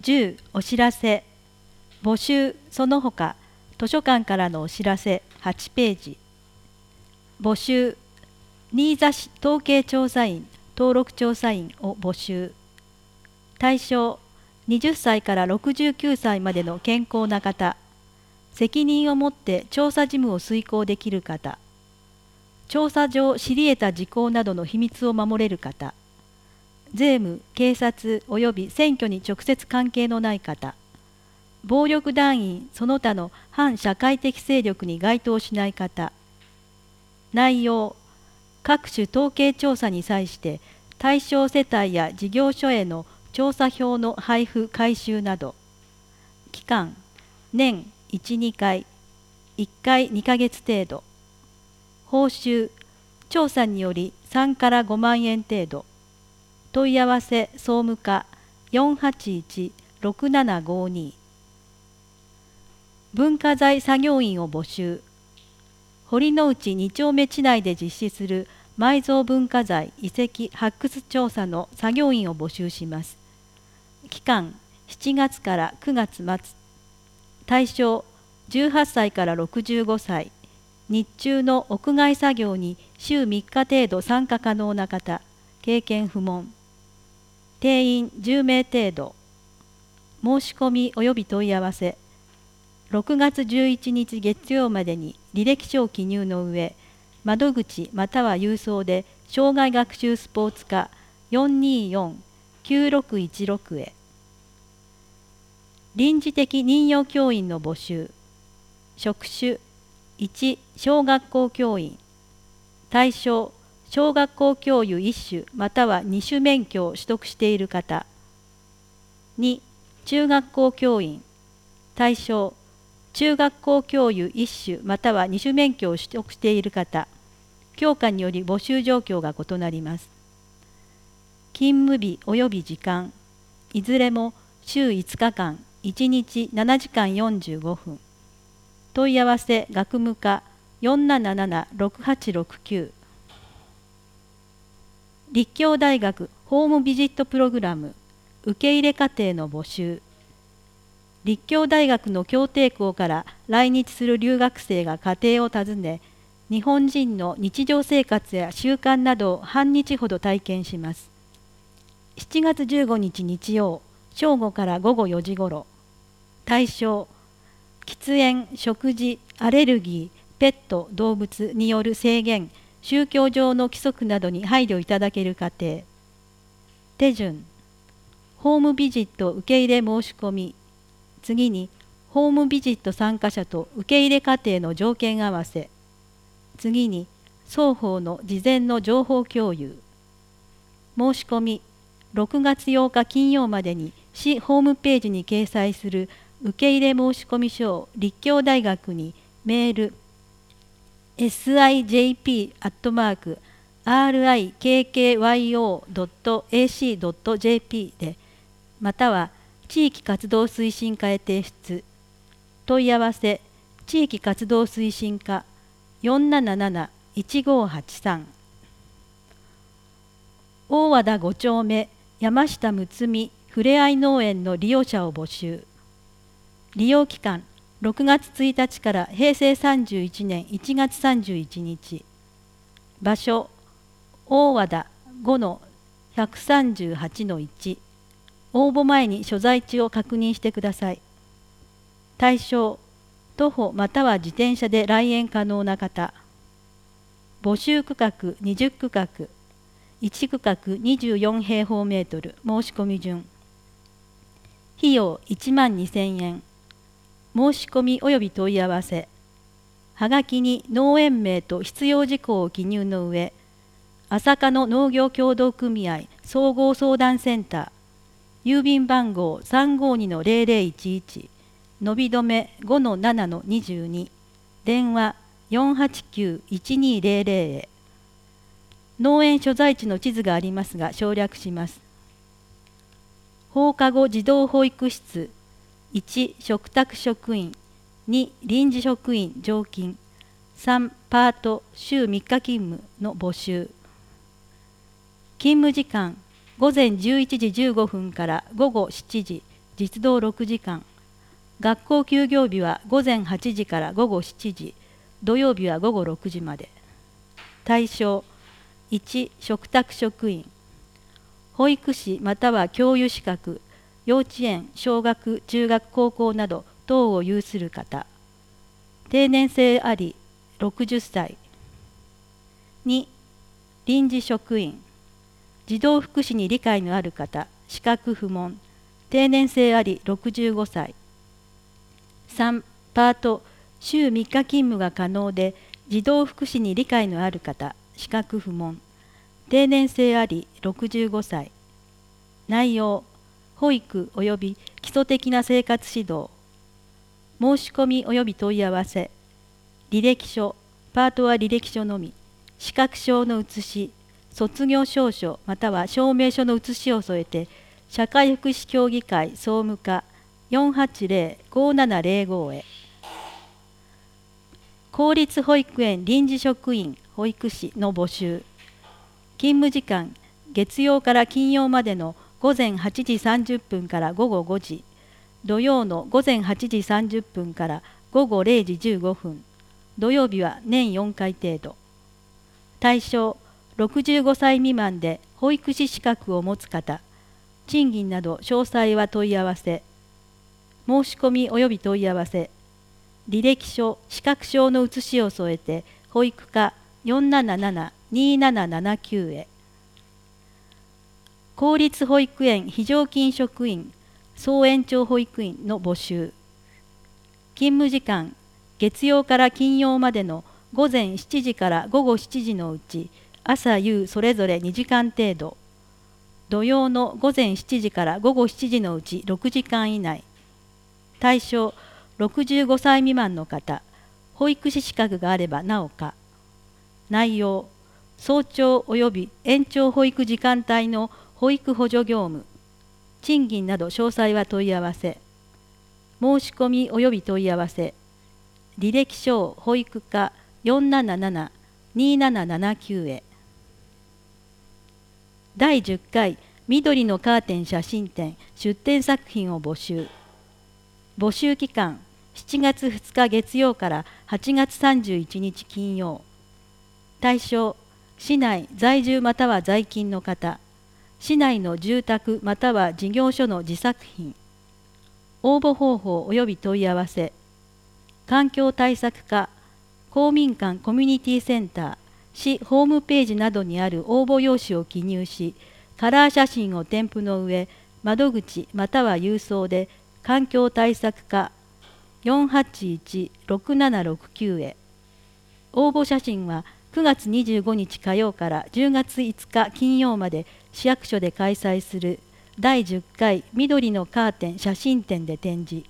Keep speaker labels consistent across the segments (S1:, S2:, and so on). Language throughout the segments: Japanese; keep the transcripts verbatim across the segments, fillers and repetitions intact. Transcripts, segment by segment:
S1: じゅうお知らせ募集その他図書館からのお知らせはちページ募集新座市統計調査員登録調査員を募集対象はたちからろくじゅうきゅうさいまでの健康な方責任を持って調査事務を遂行できる方調査上知り得た事項などの秘密を守れる方税務、警察及び選挙に直接関係のない方暴力団員その他の反社会的勢力に該当しない方内容各種統計調査に際して対象世帯や事業所への調査票の配布回収など期間年いち、にかいいっかいにかげつ程度報酬調査によりさんからごまんえん程度問い合わせ総務課 よんはちいち ろくななごに 文化財作業員を募集堀之内に丁目地内で実施する埋蔵文化財遺跡発掘調査の作業員を募集します期間しちがつからくがつ末対象じゅうはっさいからろくじゅうごさい日中の屋外作業に週みっか程度参加可能な方経験不問定員じゅうめい程度申し込み及び問い合わせろくがつじゅういちにち月曜までに履歴書を記入の上窓口または郵送で障害学習スポーツ課 よんにーよん きゅうろくいちろく へ臨時的任用教員の募集職種いち小学校教員対象小学校教諭いっ種またはに種免許を取得している方に中学校教員対象中学校教諭いっ種またはに種免許を取得している方教科により募集状況が異なります勤務日及び時間いずれも週いつかかんいちにちななじかんよんじゅうごふん問い合わせ学務課 よんなななな ろくはちろくきゅう立教大学ホームビジットプログラム受け入れ課程の募集立教大学の協定校から来日する留学生が家庭を訪ね日本人の日常生活や習慣などを半日ほど体験しますしちがつじゅうごにち日曜正午からごごよじ頃対象喫煙、食事、アレルギー、ペット、動物による制限宗教上の規則などに配慮いただける過程手順ホームビジット受け入れ申し込み次にホームビジット参加者と受け入れ過程の条件合わせ次に双方の事前の情報共有申し込みろくがつようか金曜までに市ホームページに掲載する受け入れ申込書を立教大学にメール エスアイジェーピー アットマーク アールアイケーケーワイオー ドット エーシー ドット ジェーピー でまたは地域活動推進課へ提出問い合わせ地域活動推進課 よんなななな いちごはちさん 大和田ご丁目山下睦美ふれあい農園の利用者を募集利用期間ろくがつついたちからへいせいさんじゅういちねんいちがつさんじゅういちにち場所大和田 ごのひゃくさんじゅうはちのいち 応募前に所在地を確認してください対象徒歩または自転車で来園可能な方募集区画にじゅっくかくいちくかくにじゅうよんへいほうメートル申し込み順費用いちまんにせんえん申し込み及び問い合わせはがきに農園名と必要事項を記入の上朝霞の農業協同組合総合相談センター郵便番号 さんごにのゼロゼロいちいち のびどめ ごのななのにじゅうに 電話 よんはちきゅういちにゼロゼロ へ農園所在地の地図がありますが省略します放課後児童保育室いち食卓職員に臨時職員常勤さんパート週みっか勤務の募集勤務時間ごぜんじゅういちじじゅうごふんから午後しちじ実働ろくじかん。学校休業日は午前はちじから午後しちじ、土曜日は午後ろくじまで。対象いち、嘱託職員、保育士または教諭資格、幼稚園、小学、中学、高校など等を有する方、定年制ありろくじゅっさい。に、臨時職員、児童福祉に理解のある方、資格不問、定年制ありろくじゅうごさい。さん、パート、週みっか勤務が可能で児童福祉に理解のある方、資格不問、定年制ありろくじゅうごさい。内容、保育及び基礎的な生活指導、申し込み及び問い合わせ、履歴書、パートは履歴書のみ、資格証の写し、卒業証書または証明書の写しを添えて、社会福祉協議会総務課 よんはちゼロ ごななゼロご へ。公立保育園臨時職員保育士の募集。勤務時間、月曜から金曜までの午前はちじさんじゅっぷんから午後ごじ、土曜の午前はちじさんじゅっぷんから午後れいじじゅうごふん、土曜日は年よんかい程度。対象、ろくじゅうごさい未満で保育士資格を持つ方、賃金など詳細は問い合わせ、申し込み及び問い合わせ、履歴書、資格証の写しを添えて保育課 よんなななな にななななきゅう へ。公立保育園非常勤職員総延長保育員の募集。勤務時間、月曜から金曜までの午前しちじから午後しちじのうち朝夕それぞれにじかん程度、土曜の午前しちじから午後しちじのうちろくじかん以内。対象、ろくじゅうごさい未満の方、保育士資格があればなおか。内容、早朝及び延長保育時間帯の保育補助業務、賃金など詳細は問い合わせ、申し込み及び問い合わせ、履歴書保育課 よんなななな にななななきゅう へ。だいじゅっかい緑のカーテン写真展出展作品を募集。募集期間、しちがつふつか月曜からはちがつさんじゅういちにち金曜。対象、市内在住または在勤の方、市内の住宅または事業所の自作品。応募方法及び問い合わせ、環境対策課、公民館コミュニティセンター、市ホームページなどにある応募用紙を記入し、カラー写真を添付の上、窓口または郵送で環境対策課 よんはちいち ろくななろくきゅう へ。応募写真はくがつにじゅうごにち火曜からじゅうがついつか金曜まで市役所で開催するだいじゅっかい緑のカーテン写真展で展示。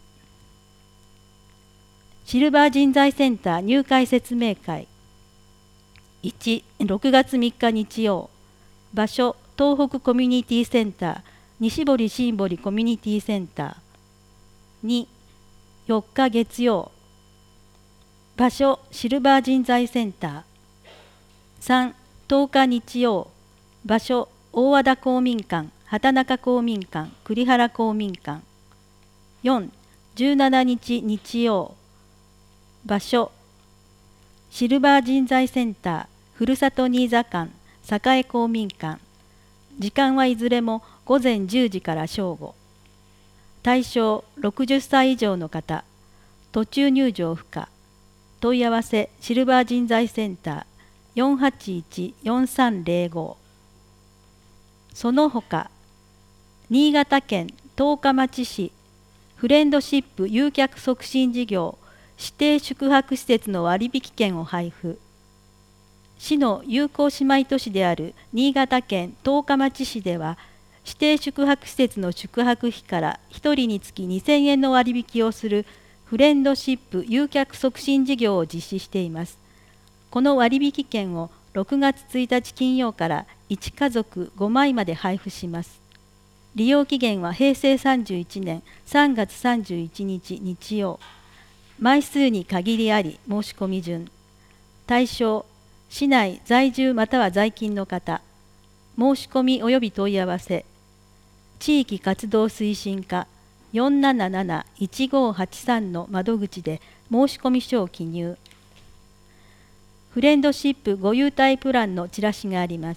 S1: シルバー人材センター入会説明会。いち、ろくがつみっか日曜。場所、東北コミュニティセンター、西堀新堀コミュニティセンター。に、よっか月曜。場所、シルバー人材センター。さん、とおか日曜。場所、大和田公民館、畑中公民館、栗原公民館。よん、じゅうしちにち日曜。場所、シルバー人材センター、ふるさと新座館、栄公民館。時間はいずれもごぜんじゅうじから正午。対象、ろくじゅっさい以上の方、途中入場不可。問い合わせ、シルバー人材センター、よんはちいち よんさんゼロご。その他、新潟県十日町市フレンドシップ誘客促進事業指定宿泊施設の割引券を配布。市の友好姉妹都市である新潟県十日町市では、指定宿泊施設の宿泊費からひとりにつきにせんえんの割引をするフレンドシップ誘客促進事業を実施しています。この割引券をろくがつついたち金曜からいちかぞくごまいまで配布します。利用期限はへいせいさんじゅういちねんさんがつさんじゅういちにち日曜。枚数に限りあり申し込み順。対象、市内在住または在勤の方。申し込み及び問い合わせ、地域活動推進課よんなななな いちごはちさんの窓口で申込書を記入。フレンドシップご優待プランのチラシがあります。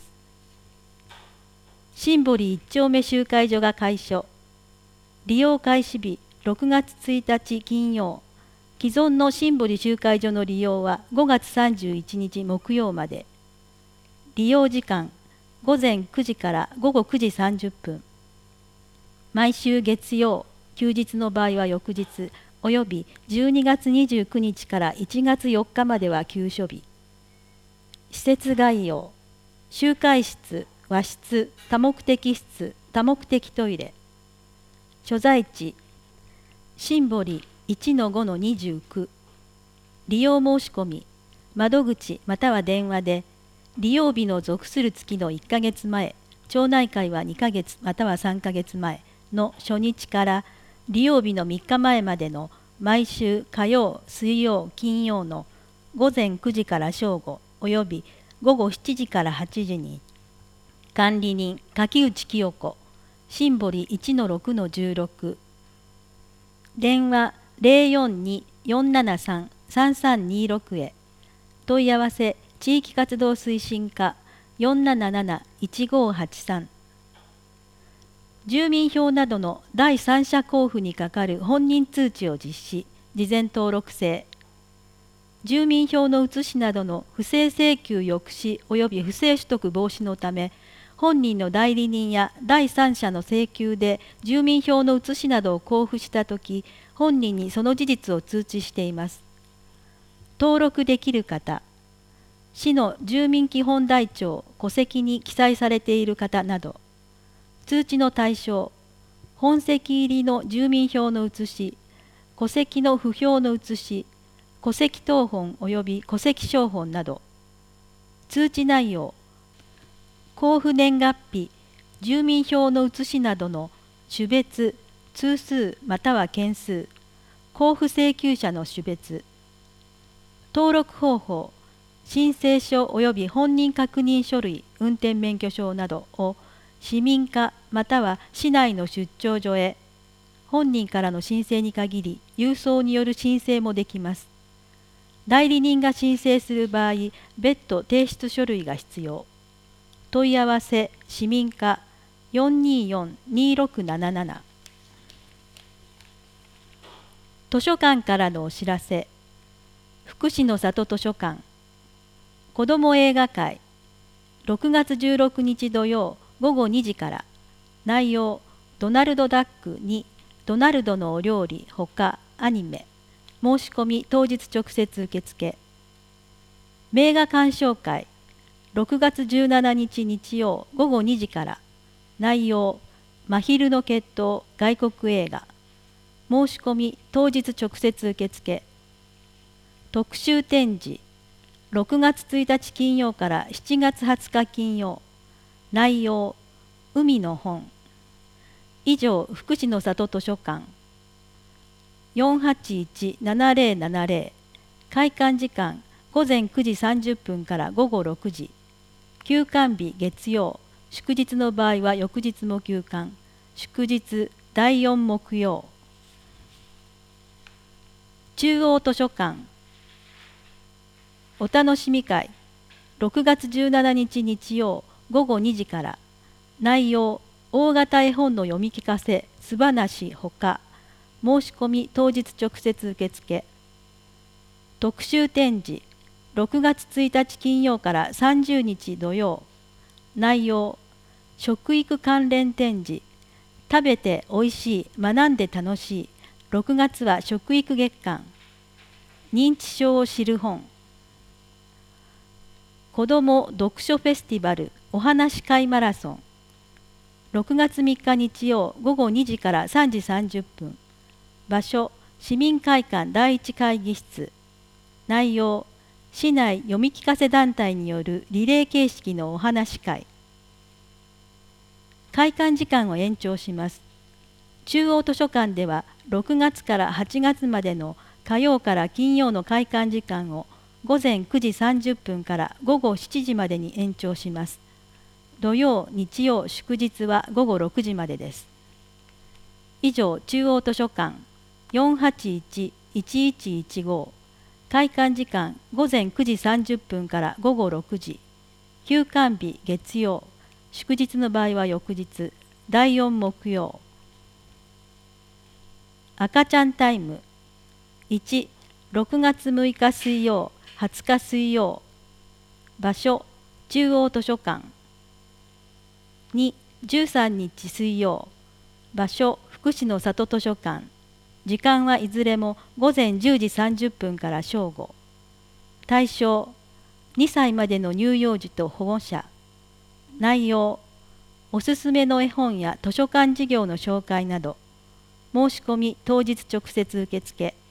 S1: シンボリ一丁目集会所が開所。利用開始日ろくがつついたち金曜。既存のシンボリ集会所の利用はごがつさんじゅういちにち木曜まで。利用時間ごぜんくじからごごくじさんじゅっぷん。毎週月曜、休日の場合は翌日、およびじゅうにがつにじゅうくにちからいちがつよっかまでは休所日。施設概要、集会室、和室、多目的室、多目的トイレ。所在地、シンボリ いちのごのにじゅうきゅう。利用申し込み、窓口または電話で、利用日の属する月のいっかげつまえ、町内会はにかげつまたはさんかげつまえの初日から利用日のみっかまえまでの毎週火曜、水曜、金曜のごぜんくじから正午およびごごしちじからはちじに、管理人柿内清子、シンボリ いちのろくのじゅうろく。電話 ゼロよんに よんななさん さんさんにろく へ。問い合わせ地域活動推進課 よんなななな いちごはちさん。住民票などの第三者交付にかかる本人通知を実施、事前登録制。住民票の写しなどの不正請求抑止及び不正取得防止のため、本人の代理人や第三者の請求で住民票の写しなどを交付したとき、本人にその事実を通知しています。登録できる方、市の住民基本台帳・戸籍に記載されている方など。通知の対象、本籍入りの住民票の写し、戸籍の不評の写し、戸籍謄本及び戸籍抄本など。通知内容、交付年月日、住民票の写しなどの種別、通数または件数、交付請求者の種別。登録方法、申請書及び本人確認書類、運転免許証などを市民課または市内の出張所へ、本人からの申請に限り郵送による申請もできます。代理人が申請する場合、別途提出書類が必要。問い合わせ市民課 よんにーよん にーろくなななな。図書館からのお知らせ。福祉の里図書館子ども映画会ろくがつじゅうろくにち土曜ごごにじから。内容ドナルドダックにドナルドのお料理ほかアニメ。申し込み当日直接受付。名画鑑賞会ろくがつじゅうしちにち日曜ごごにじから。内容真昼の決闘外国映画。申し込み当日直接受付。特集展示ろくがつついたち金曜からしちがつはつか金曜。内容海の本。以上福祉の里図書館 よんはちいち ななぜろななぜろ。開館時間ごぜんくじさんじゅっぷんからごごろくじ。休館日月曜、祝日の場合は翌日も休館。祝日だいよん木曜。中央図書館お楽しみ会ろくがつじゅうしちにち日曜ごごにじから。内容大型絵本の読み聞かせ素話ほか。申し込み当日直接受付。特集展示ろくがつついたち金曜からさんじゅうにち土曜。内容食育関連展示食べておいしい学んで楽しい。ろくがつは食育月間。認知症を知る本。子ども読書フェスティバルお話し会マラソンろくがつみっか日曜ごごにじからさんじさんじゅっぷん。場所市民会館だいいち会議室。内容市内読み聞かせ団体によるリレー形式のお話し会。開館時間を延長します。中央図書館ではろくがつからはちがつまでの火曜から金曜の開館時間をごぜんくじさんじゅっぷんからごごしちじまでに延長します。土曜、日曜、祝日はごごろくじまでです。 以上、中央図書館 よんはちいちいちいちいちご 開館時間午前くじさんじゅっぷんから午後ろくじ、休館日月曜、祝日の場合は翌日、だいよん木曜。赤ちゃんタイムいち、ろくがつむいか水曜、はつか水曜。場所、中央図書館。に、じゅうさんにち水曜。場所、福祉の里図書館。時間はいずれも午前じゅうじさんじゅっぷんから正午。対象、にさいまでの乳幼児と保護者。内容、おすすめの絵本や図書館事業の紹介など。申し込み当日直接受付。